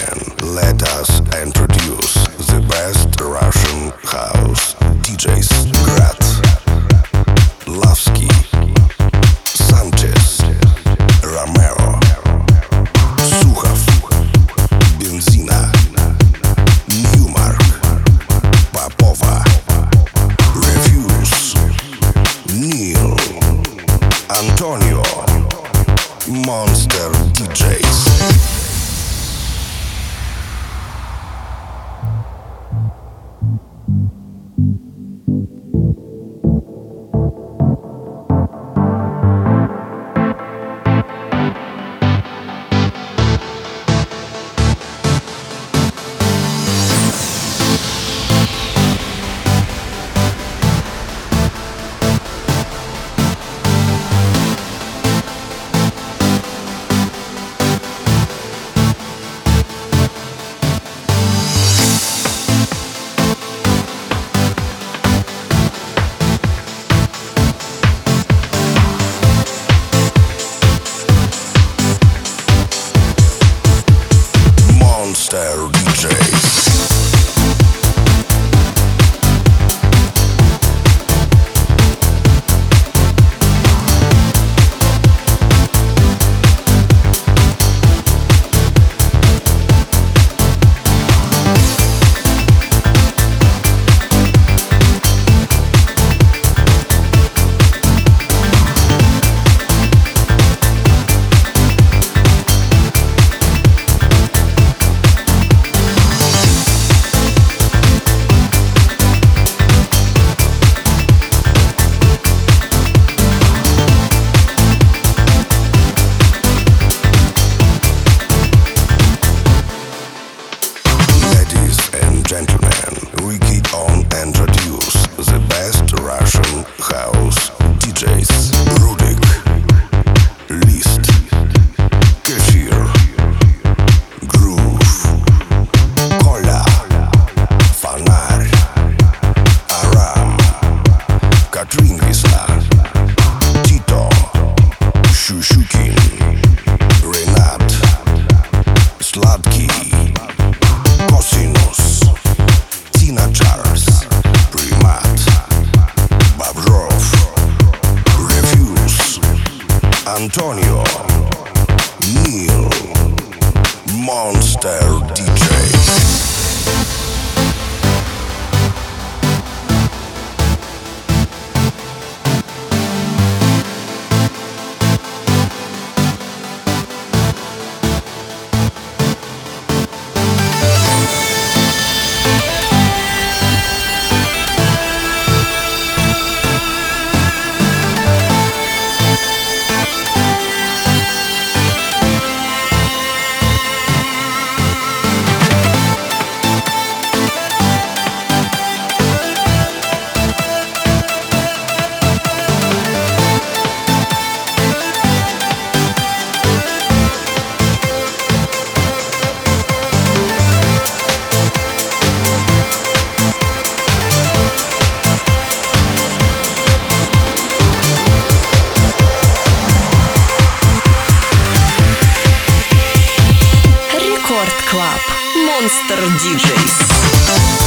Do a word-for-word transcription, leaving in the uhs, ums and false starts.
gentlemen, let us introduce the best Russian house D Js. Grad, Lavsky, Sanchez, Romero, Sukhov, Benzina, Newmark, Popova, Refuse, Neil, Antonio, Monster D Js. Monster D Js. Gentlemen, we keep on introduce the best Russian house D Js. Rudik, List, Kefir, Groove, Kola, Фонарь, Aram, Katrin Visa, Tito, Shushukin, Renat, Sladky, Cosinus, Tina Charles, Primat, Bobrov, Refuse, Antonio, Neil, Monster D Js. Club Monster D Js.